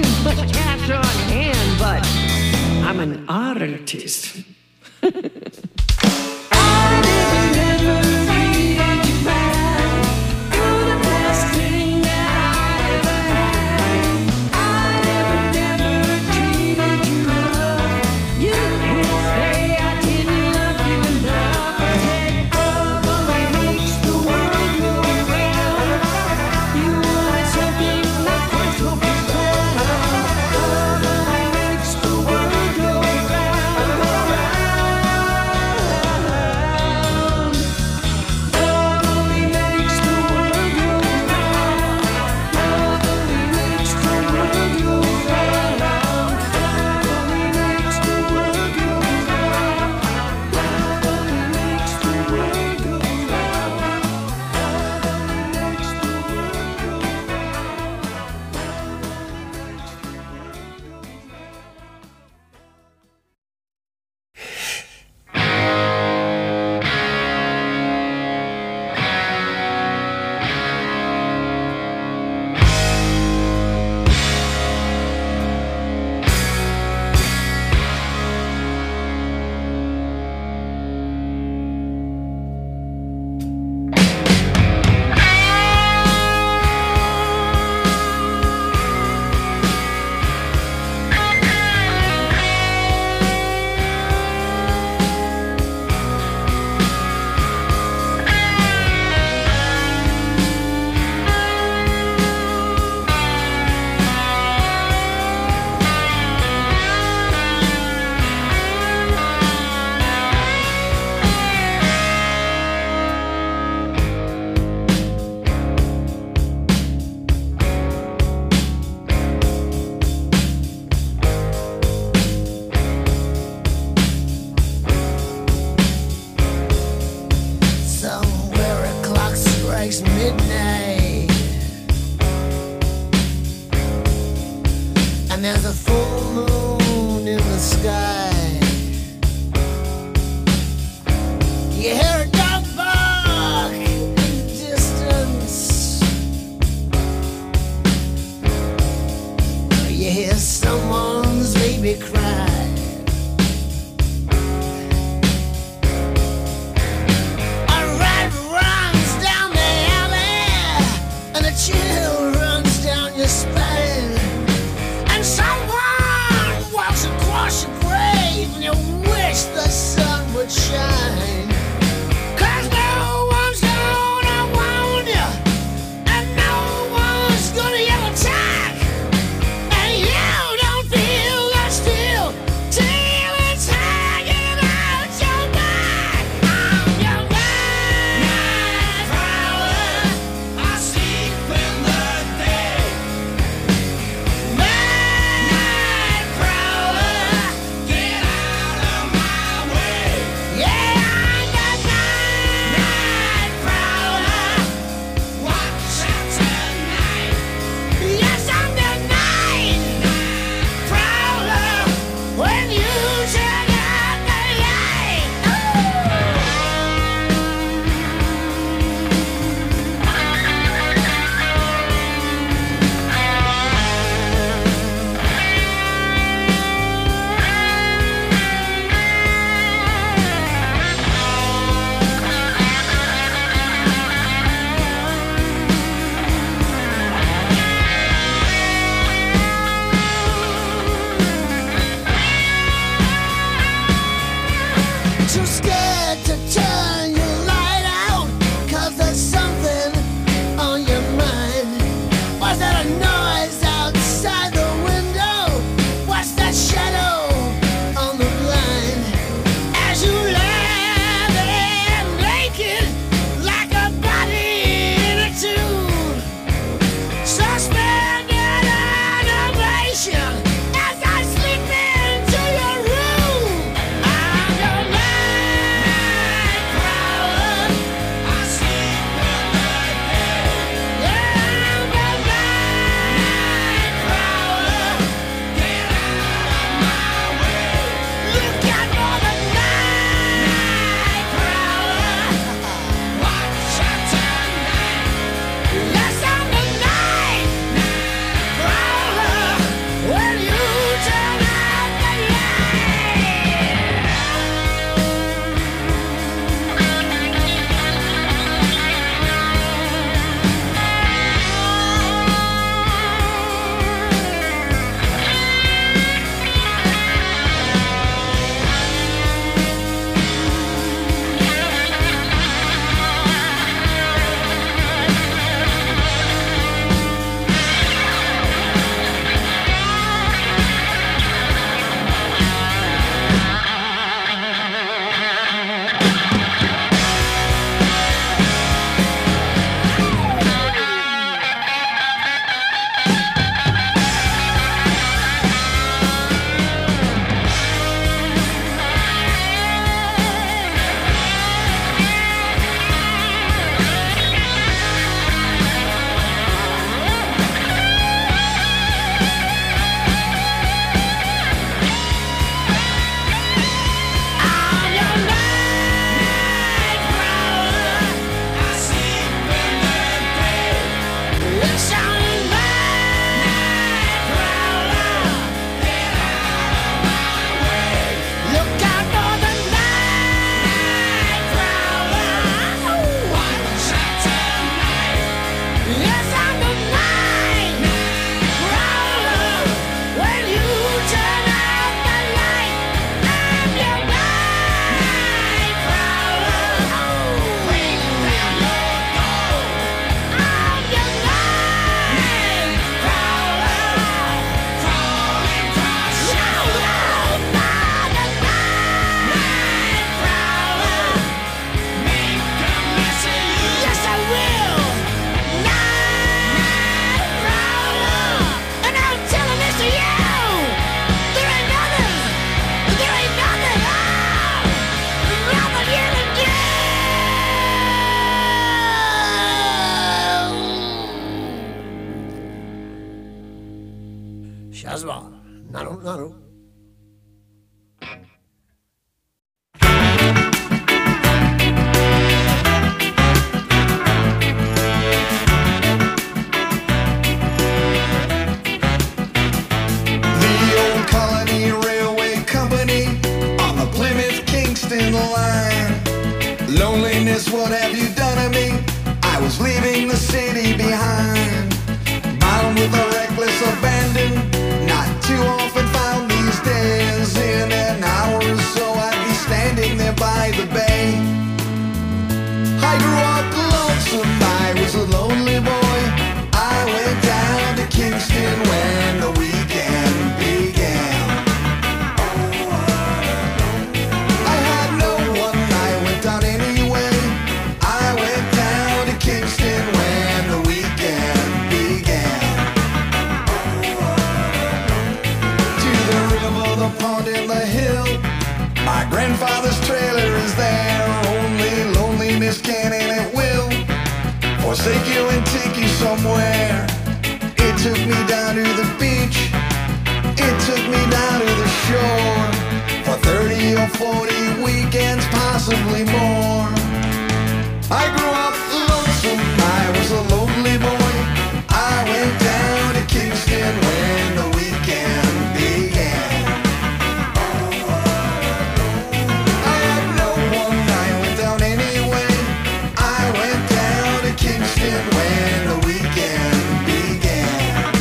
much cash on hand, but I'm an artist. There's a full moon in the sky. You hear a dog bark in the distance. You hear someone's baby cry. A rat runs down the alley, and a chill runs down your spine. Someone walks across your grave and you wish the sun would shine. 'Cause no one's gonna warn you, and no one's gonna yell attack, and you don't feel that still Naru. Loneliness, what have you done to me? I was leaving the city behind, bound with a reckless abandon. Not too often found these days. In an hour or so I'd be standing there by the bay. I grew up lonesome, I was a lonely boy. I went down to Kingston when the weekend began. I had no one, I went down anyway. I went down to Kingston when the weekend began. To the river, the pond, and the hill. My grandfather's trailer is there. Only loneliness can and it will forsake you and take you somewhere. It took me down to the beach. It took me down to the shore for 30 or 40 weekends, possibly more. I grew up lonesome, I was a lonely boy. I went down to Kingston when the weekend began. I had no one, I went down anyway. I went down to Kingston when the weekend began.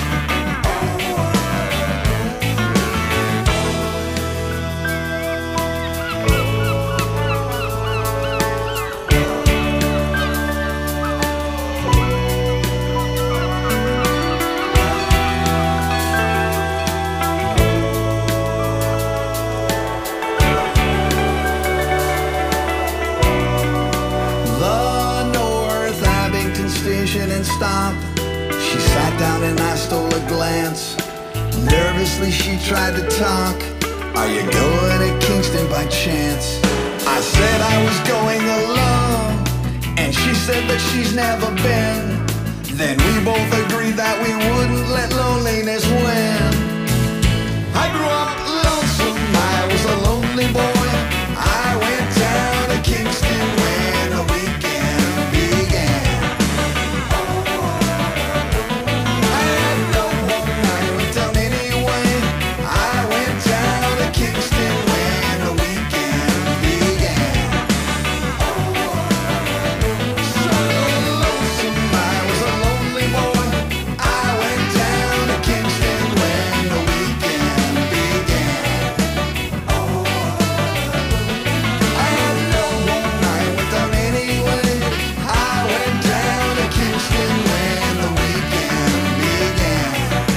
The North Abington station and stop. She sat down and I stole a glance. Nervously she tried to talk. Are you going to Kingston by chance? I said I was going alone, and she said that she's never been. Then we both agreed that we wouldn't let loneliness win. I grew up lonesome, I was a lonely boy. I went down to Kingston when the weekend began. I had no one, I went down anyway. I went down to Kingston when the weekend began. So lonesome, I was a lonely boy. I went down to Kingston when the weekend began. I had no one, I went down anyway. I went down to Kingston when the weekend began.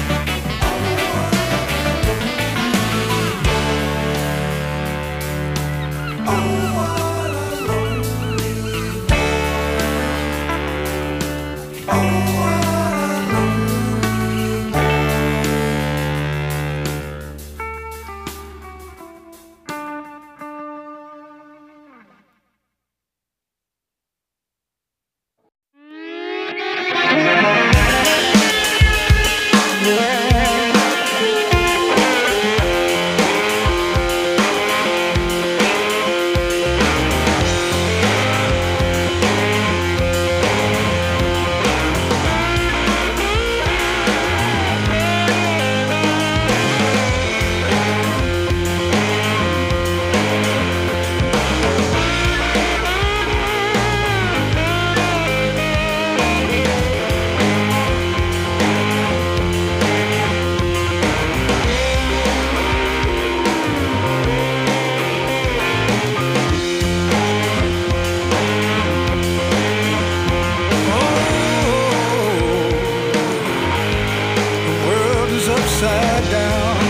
Upside down.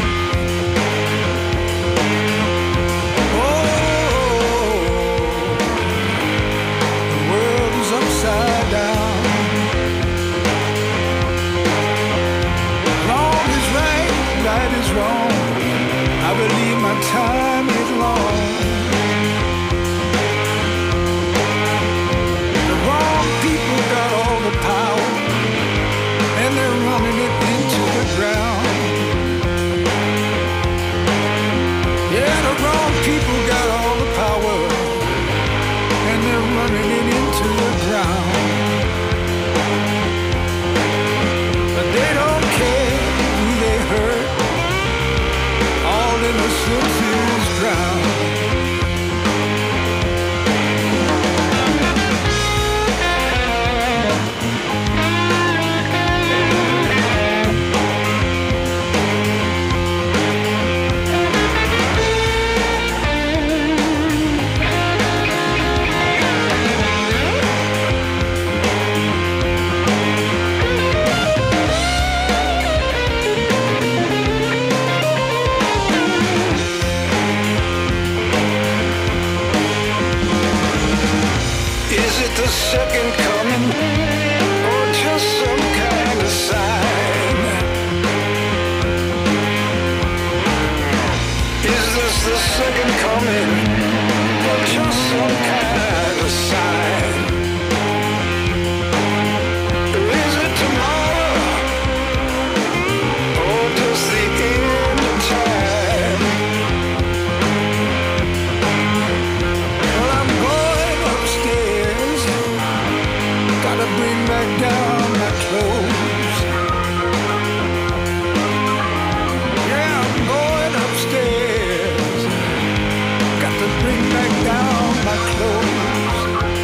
Oh, the world is upside down. Wrong is right, right is wrong. I believe my time is long. The wrong people got all the power, and they're running it into the ground. second coming, or just some kind of sign? Is this the second coming, or just some kind of sign? Is it tomorrow, or just the end of time? Well, I'm going upstairs, gotta bring back down my clothes. Yeah, I'm going upstairs, got to bring back down my clothes.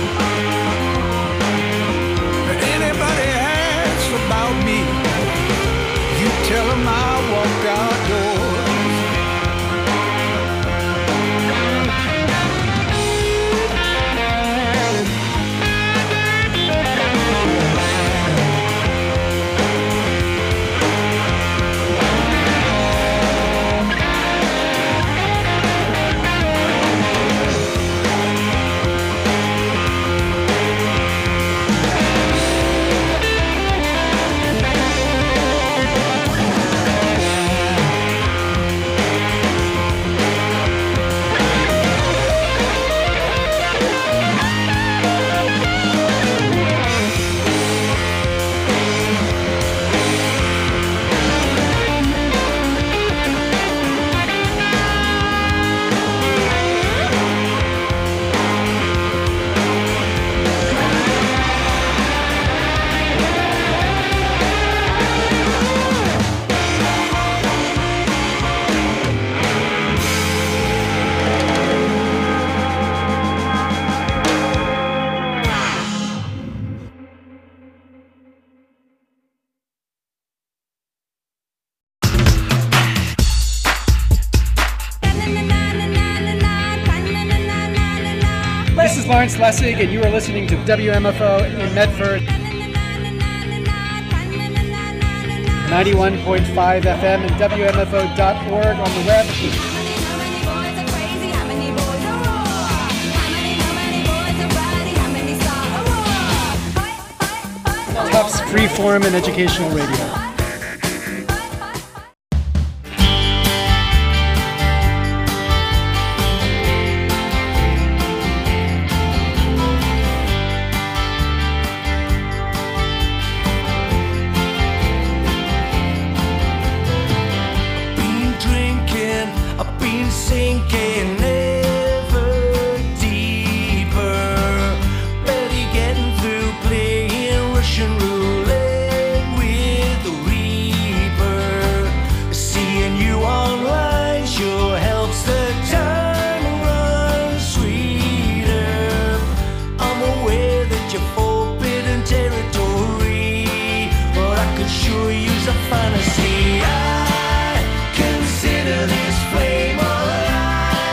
If anybody asks about me, you tell them I walked outdoors. This is Lawrence Lessig, and you are listening to WMFO in Medford, 91.5 FM and WMFO.org on the web. Tufts Freeform and Educational Radio. Fantasy, I consider this flame alive.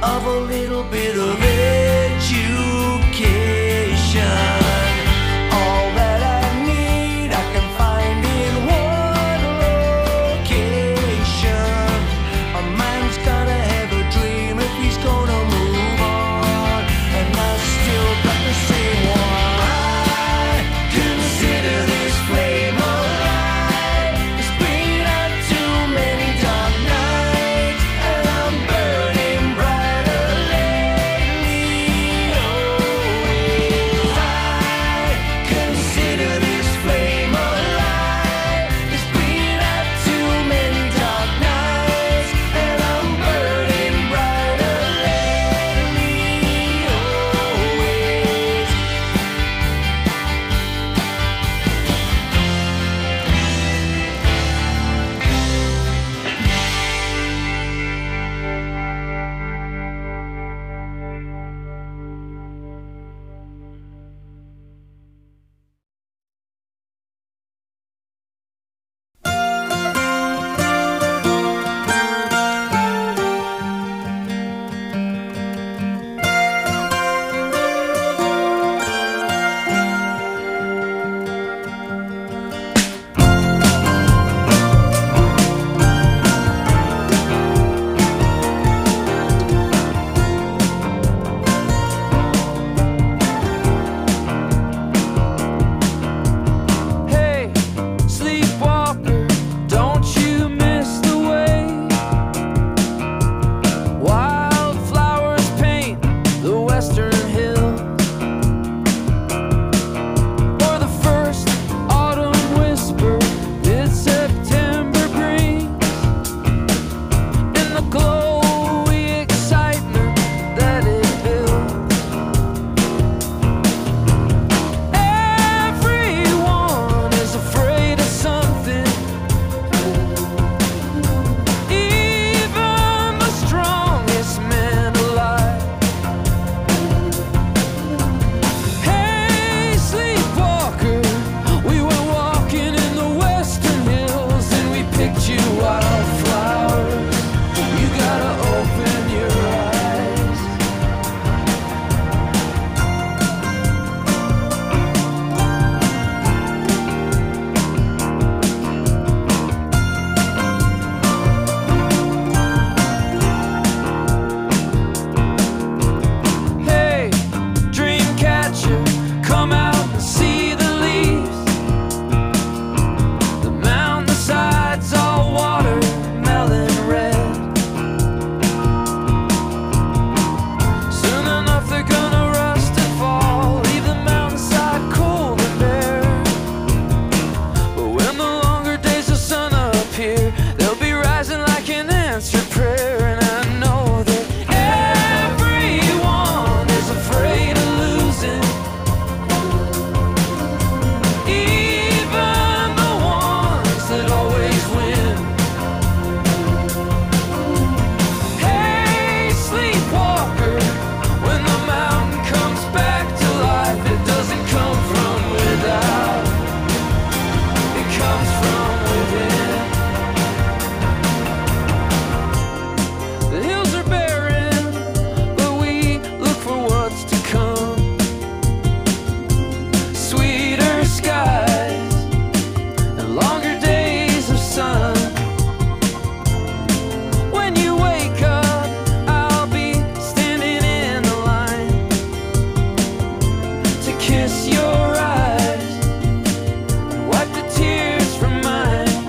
of a little bit of education. All that I need I can find in one location. A man's gotta have a dream if he's gonna move on, and I still got the same one. I consider this flame alive. It's been out too many dark nights, and I'm burning brighter lately. Oh, I consider this flame alive. It's been out too many dark nights, and I'm burning brighter lately. Always. Hey, sleepwalker, don't you miss the way wildflowers paint the western hills, or the first autumn whisper mid-September brings, and the glowy excitement that it builds. Everyone is afraid of something, even the strongest men alive. Hey, sleepwalker, we were walking in the western hills, and we picked you wildflowers. You gotta open your eyes. Hey, dream catcher, come out and see the leaves. The mountainsides all watermelon red. Soon enough they're gonna rust and fall, leave the mountainside cold and bare. But when the longer days of sun appear, they'll be rising like an answered prayer. And I know that everyone is afraid of losing, even the ones that always win. Hey, sleepwalker, when the mountain comes back to life, it doesn't come from without, it comes from within. The hills are barren, but we look for what's to come. Sweeter skies and longer days of sun. When you wake up, I'll be standing in the line to kiss your eyes and wipe the tears from mine.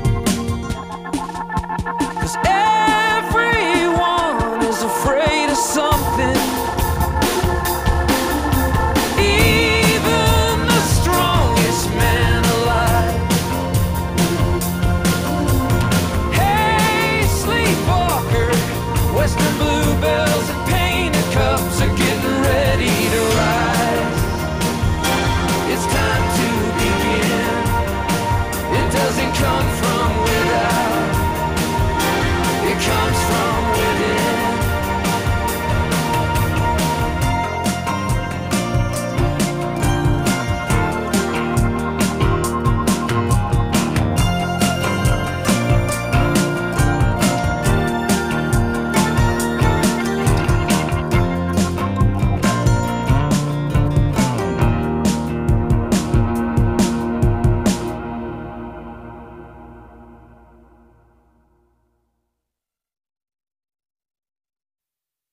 'Cause everyone is afraid of something, even the strongest man alive. Hey, sleepwalker, western bluebells and painted cups are getting ready to rise.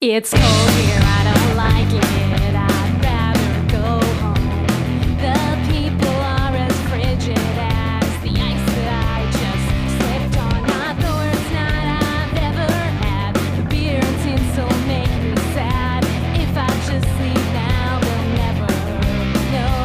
It's cold here, I don't like it. I'd rather go home. The people are as frigid as the ice that I just slipped on. Not the worst night I've ever had. The beer and tinsel make me sad. If I just leave now, they'll never know.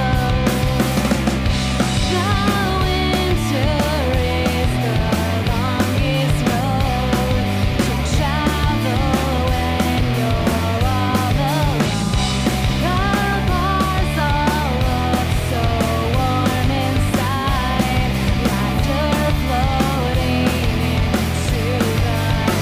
The winter is the longest road to travel when you're all alone. The bars all look so warm inside, laughter floating into the night.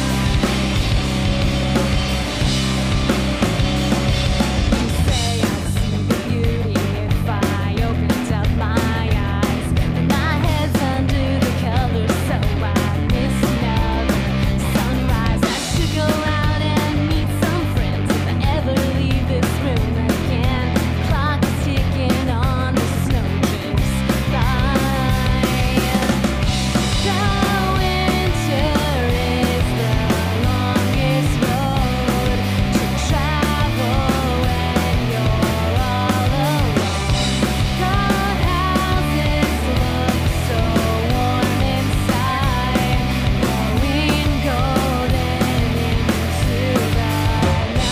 You say I'd see the beauty if I opened up my eyes, but my head's under the covers, so I miss another sunrise. I should go out and meet some friends if I ever leave this room again. Clock is ticking on the snowdrifts line. The winter is the longest road to travel when you're all alone. The houses look so warm inside, glowing golden into the night.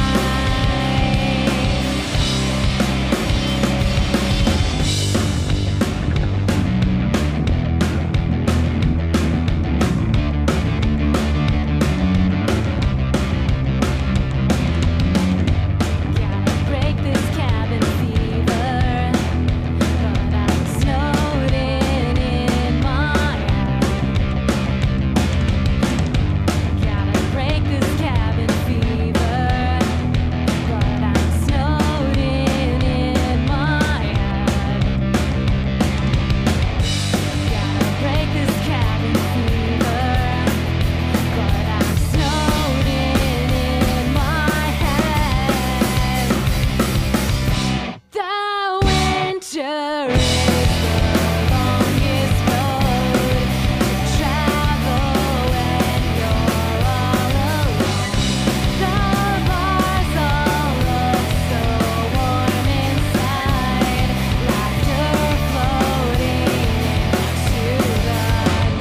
Gotta break this cabin fever, but I'm snowed in my head. Gotta break this cabin fever, but I'm snowed in my head. Gotta break this cabin fever, but I'm snowed in my head. The winter is the longest road to travel when you're all alone. The bars all look so warm inside, laughter floating into the night.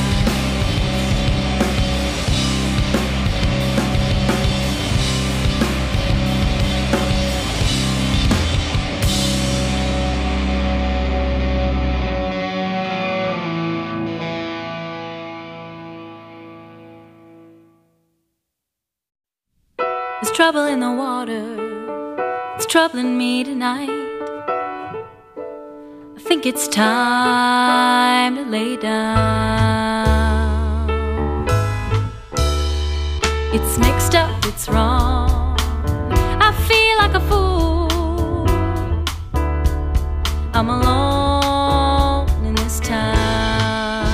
There's trouble in the water, it's troubling me tonight. I think it's time to lay down. It's mixed up, it's wrong. I feel like a fool. I'm alone in this town.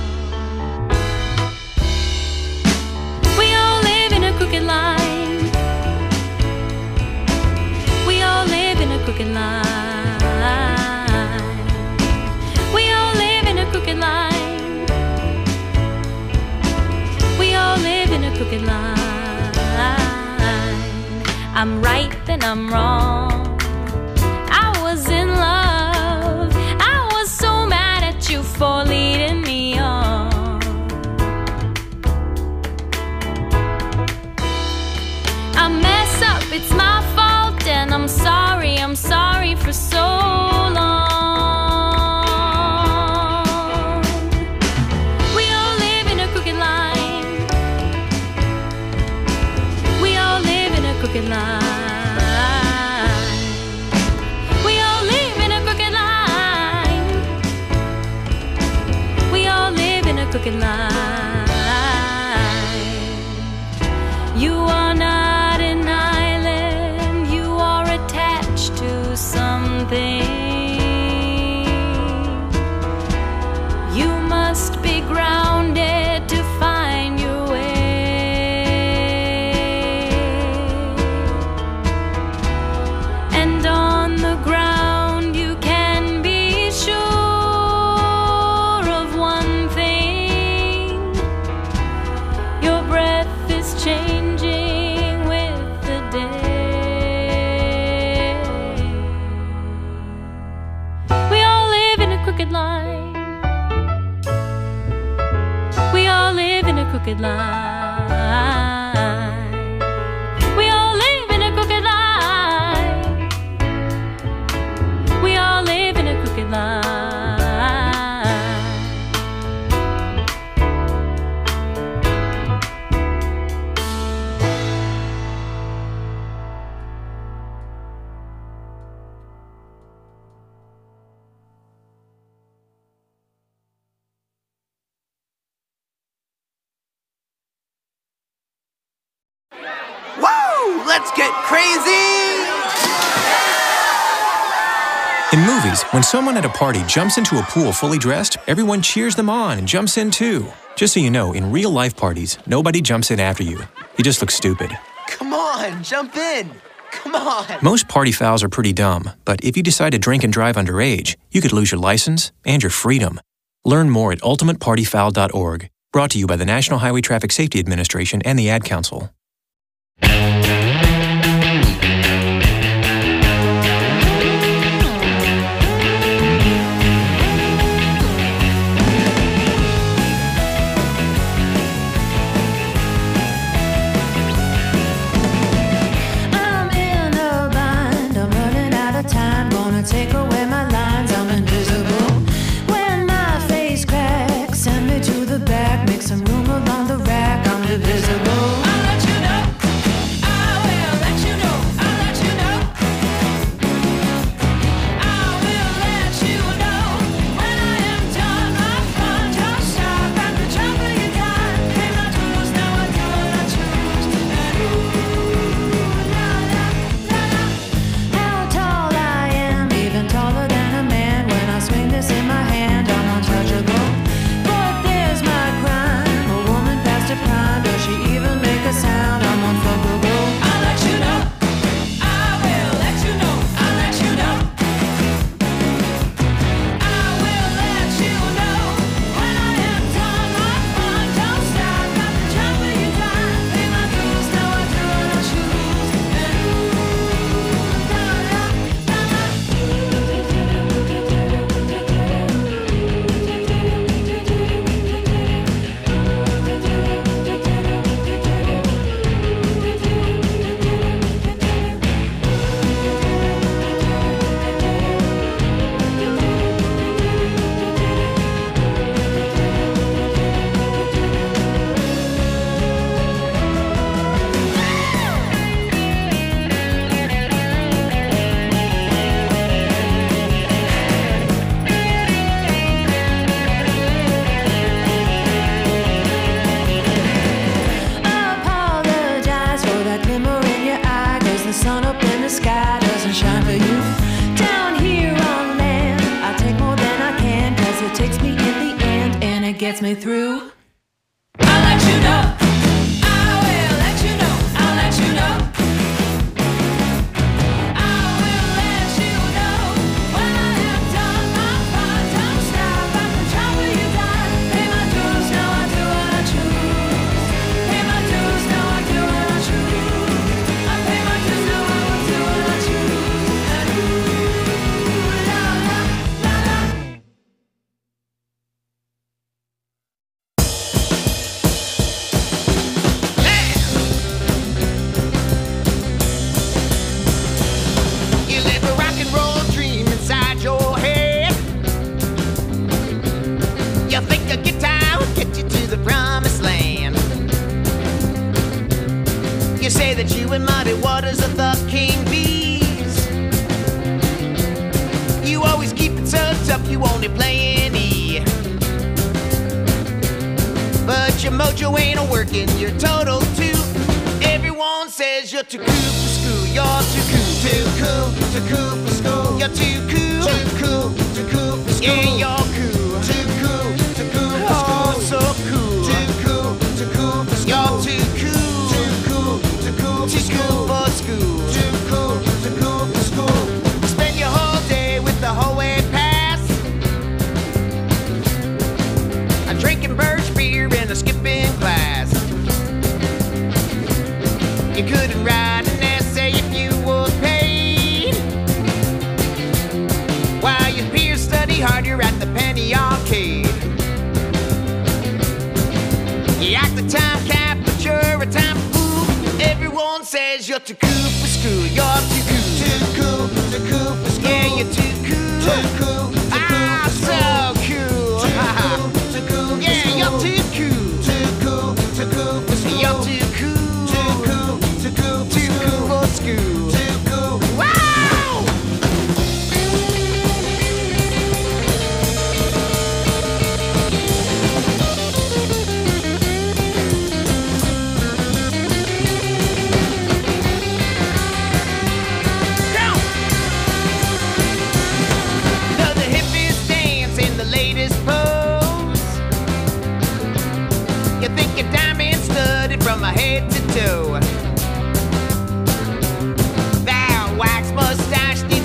We all live in a crooked line. We all live in a crooked line. We all live in a crooked line. We all live in a crooked line. I'm right, then I'm wrong. I was in love. I was so mad at you for leading me on. I mess up, it's my fault, and I'm sorry for so long. We all live in a crooked line. We all live in a crooked line. crooked line. We all live in a crooked line. We all live in a crooked line. Woo! Let's get crazy! In movies, when someone at a party jumps into a pool fully dressed, everyone cheers them on and jumps in too. Just so you know, in real-life parties, nobody jumps in after you. You just look stupid. Come on, jump in! Come on! Most party fouls are pretty dumb, but if you decide to drink and drive underage, you could lose your license and your freedom. Learn more at ultimatepartyfoul.org. Brought to you by the National Highway Traffic Safety Administration and the Ad Council. I'm in a bind, I'm running out of time. Gonna take away my lines, I'm invisible. When my face cracks, send me to the back. Make some room along the rack, I'm divisible. I'll let you know, I will let you know, I'll let you know. I will let you know when I am done. My fun don't stop at the drop of your dime. Pay my dues, now I do what I choose. And ooh, la la la la. How tall I am, even taller than a man. When I swing this in my hand, I'm untouchable. But there's my crime, a woman past her prime. Does she even make a sound? I'm unfuckable. I'll let you know, I will let you know, I'll let you know. I will let you know when I am done. My fun don't stop at the drop of your dime. Pay my dues, now I do what I choose. And ooh, la la la la. Apologize for that glimmer in your eye, 'cause the sun up in the sky doesn't shine for you. Down here on land, I take more than I can, 'cause it takes me in the end and it gets me through. I'll let you know, I will let you know, I'll let you know. I will let you know when I am done. My fun don't stop at the drop of your dime. Pay my dues, now I do what I choose. Pay my dues, now I do what I choose. I pay my dues, now I will do what I choose. And ooh, la la la la. You live a rock and roll dream inside your head. You think a guitar will get you to the promised land. You say that you and Muddy Waters are the king bees. You always keep it so tough, you only play an E. But your mojo ain't a-working, you're total too. Everyone says you're too cool for school, you're too cool. Too cool for school. You're too cool. Too cool for school. Yeah, you're cool. Too cool for school. Oh, so cool. Too cool for school. You're too cool. Too cool for school. Too cool for school. Spend your whole day with the hallway pass. I'm drinking birch beer and a skipping class. You couldn't write an essay if you was paid.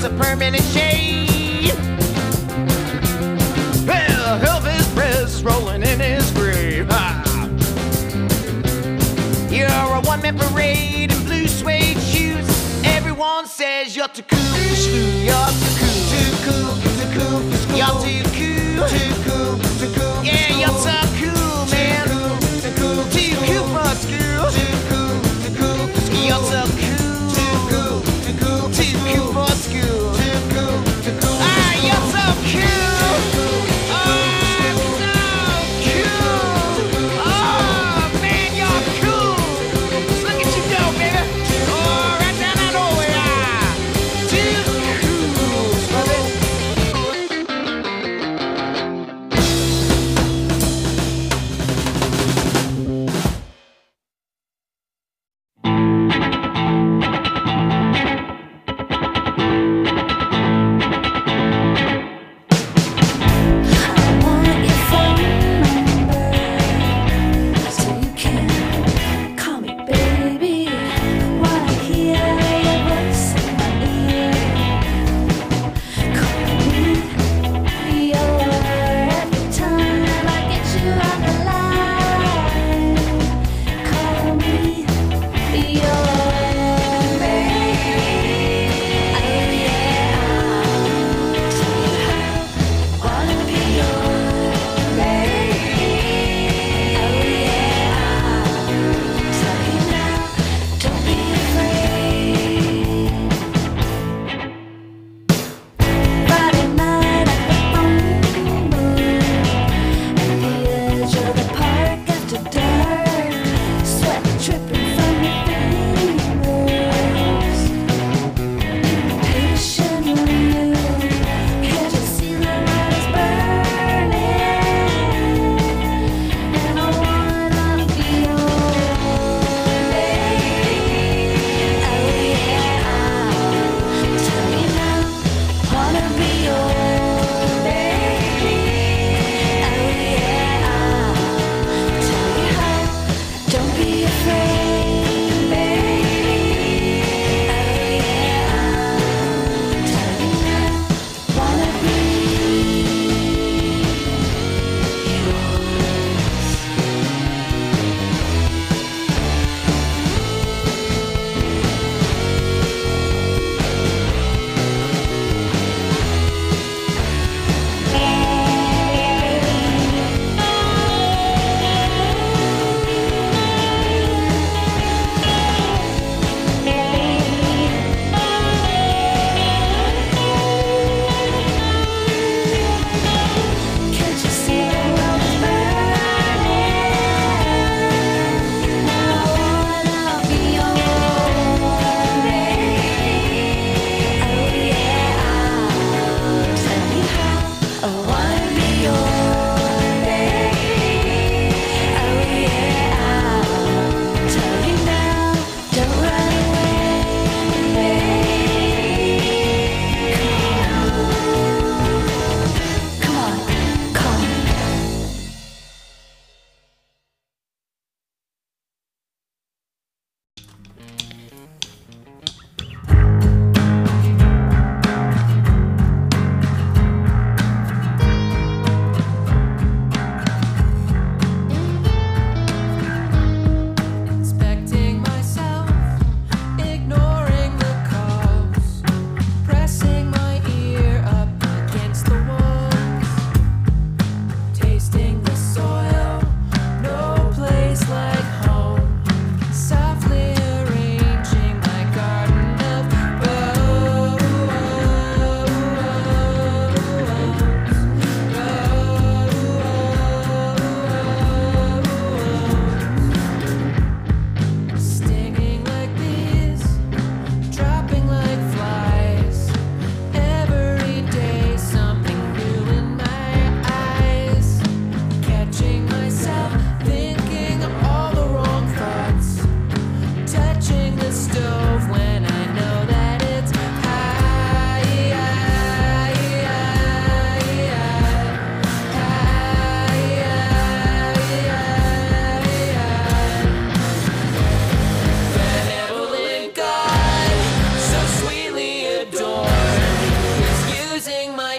a permanent shade. Well, Elvis Presley's rolling in his grave. Ha! You're a one-man parade in blue suede shoes. Everyone says you're too cool for school. You're too cool, too cool, too cool for school. You're too cool, too cool, too cool. Yeah, you're so cool, man. Too cool, too cool for school. Too cool, too cool for school. You're so cool, too cool, too cool, too cool for school. Too cool, too cool. Ah, you're so cool.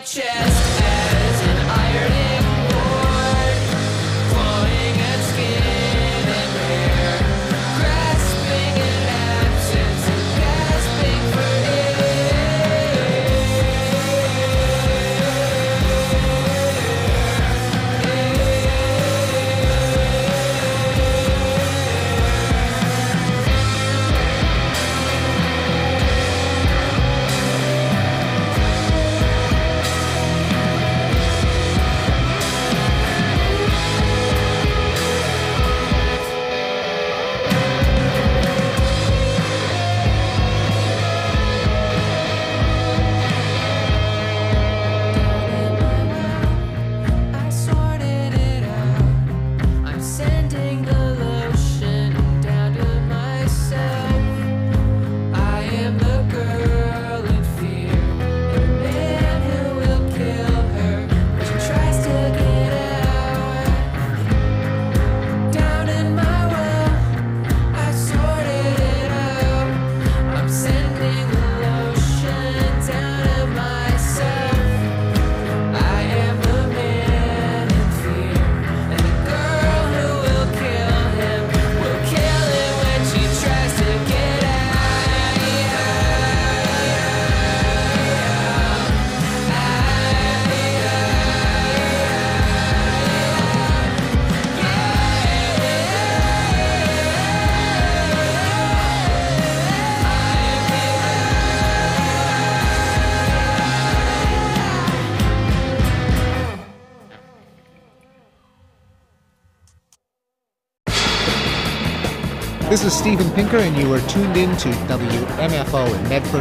chest as an ironing board, clawing at skin and hair, grasping at absence and gasping for This is Steven Pinker, and you are tuned in to WMFO in Medford,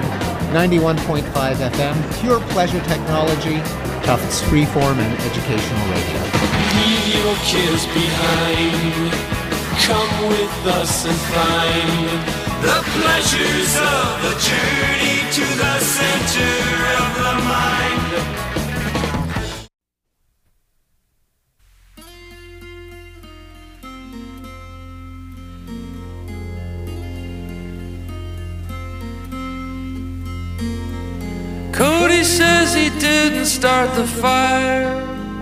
91.5 FM, pure pleasure technology, Tufts freeform and educational radio. Leave your kids behind. Come with us and find the pleasures of the journey to the center of the mind. Cody says he didn't start the fire.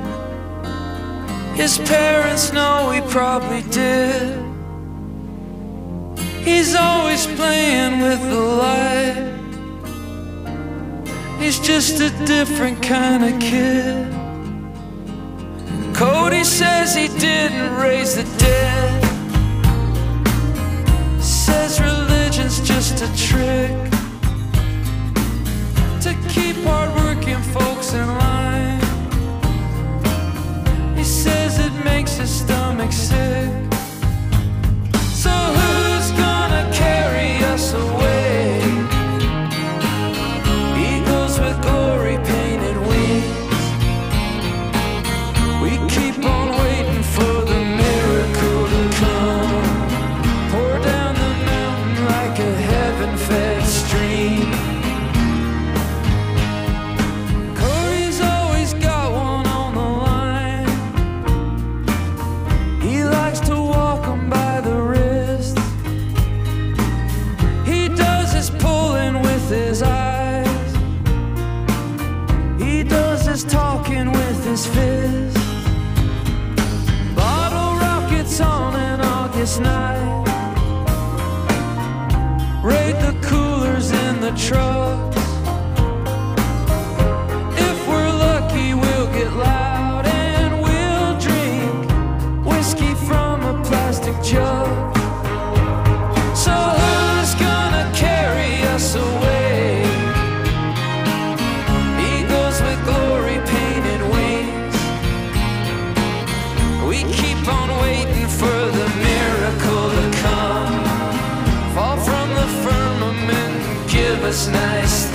His parents know he probably did. He's always playing with the light. He's just a different kind of kid. Cody says he didn't raise the dead. Says religion's just a trick to keep hard-working folks in line. He says it makes his stomach sick. So who's gonna carry us away? Eagles with glory painted wings. We keep on waiting for the miracle to come. Pour down the mountain like a heaven-fed stream. Talking with his fist. Bottle rockets on an August night. Raid the coolers in the trucks. If we're lucky, we'll get loud and we'll drink whiskey from a plastic jug. So who's gonna carry us away? Glory painted wings. We keep on waiting for the miracle to come. Fall from the firmament and give us nice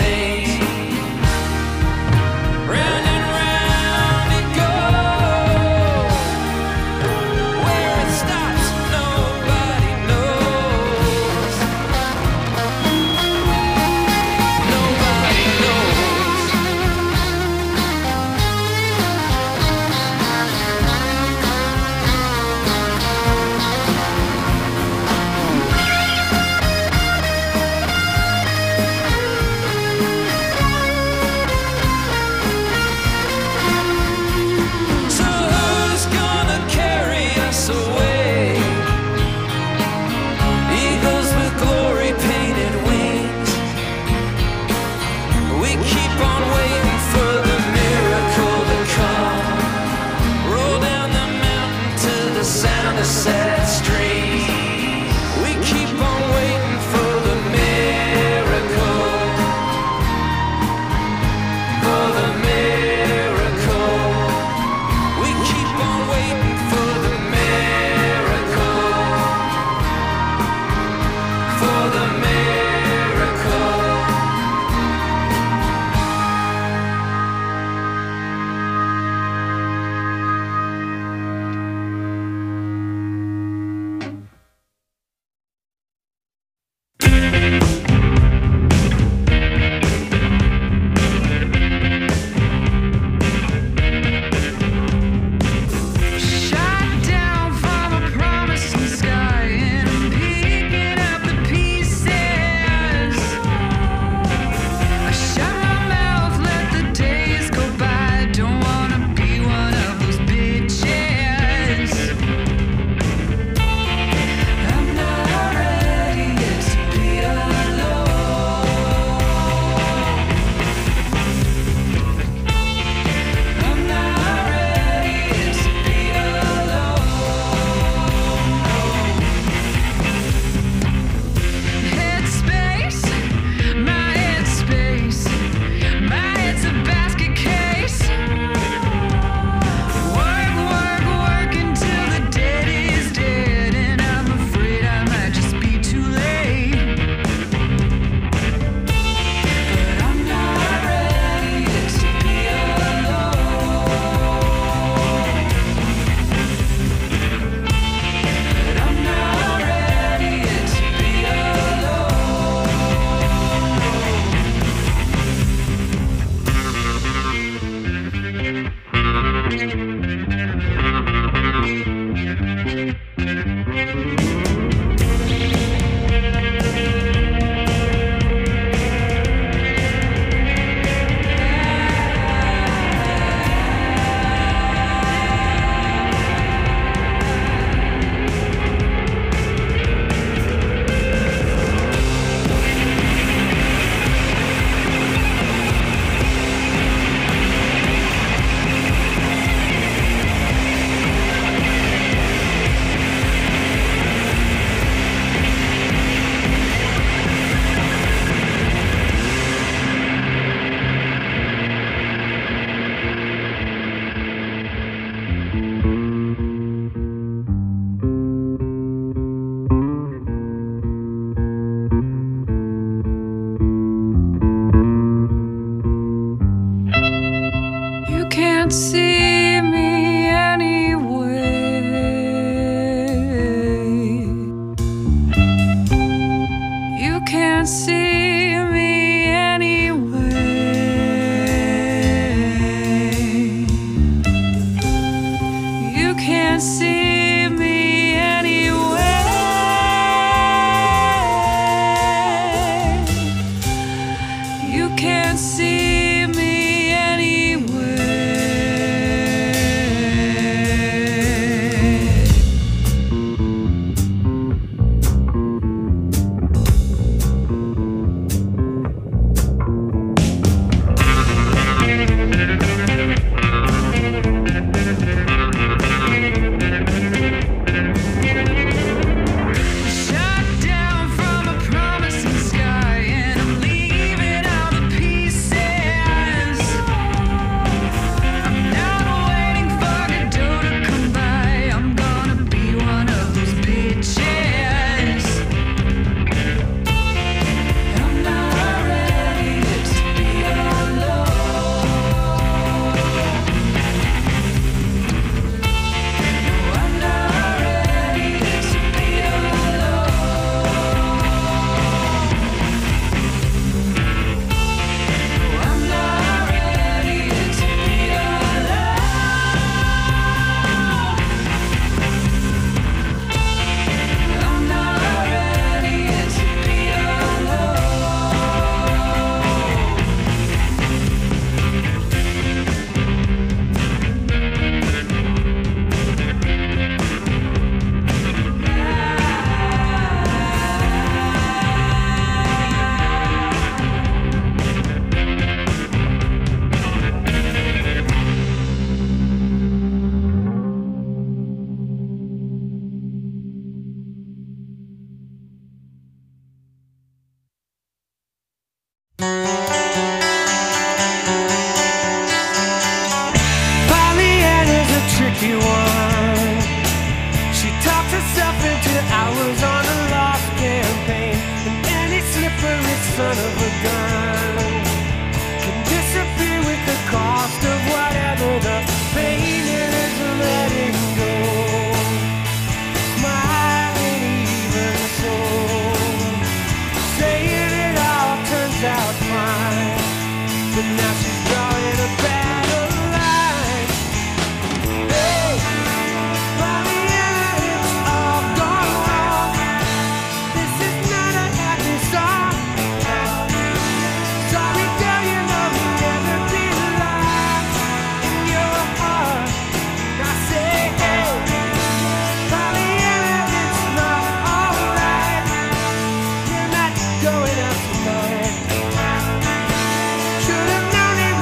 can't see me anyway. You can't see me anyway. You can't see me anyway. You can't see me anyway. Shut down from a promising sky, and I'm leaving all the pieces. I'm not waiting for Godot to come by. I'm gonna be one of those bitches. I'm not ready to be alone. I'm not ready to be alone. I'm not ready to be alone. I'm not ready to be Pollyanna's a tricky one. She talks herself into hours on a lost campaign, and any slippery son of a gun can disappear with the cost of whatever the pain it is letting go. Smiling even so, saying it all turns out fine, but now she's drawing a battle line. Hey, Pollyanna, it's all gone wrong. This is not a happy song. Sorry, girl, you know you'll never be alive in your heart. I say, hey, Pollyanna, it's not alright. You're not going out tonight. Should've known it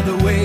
the way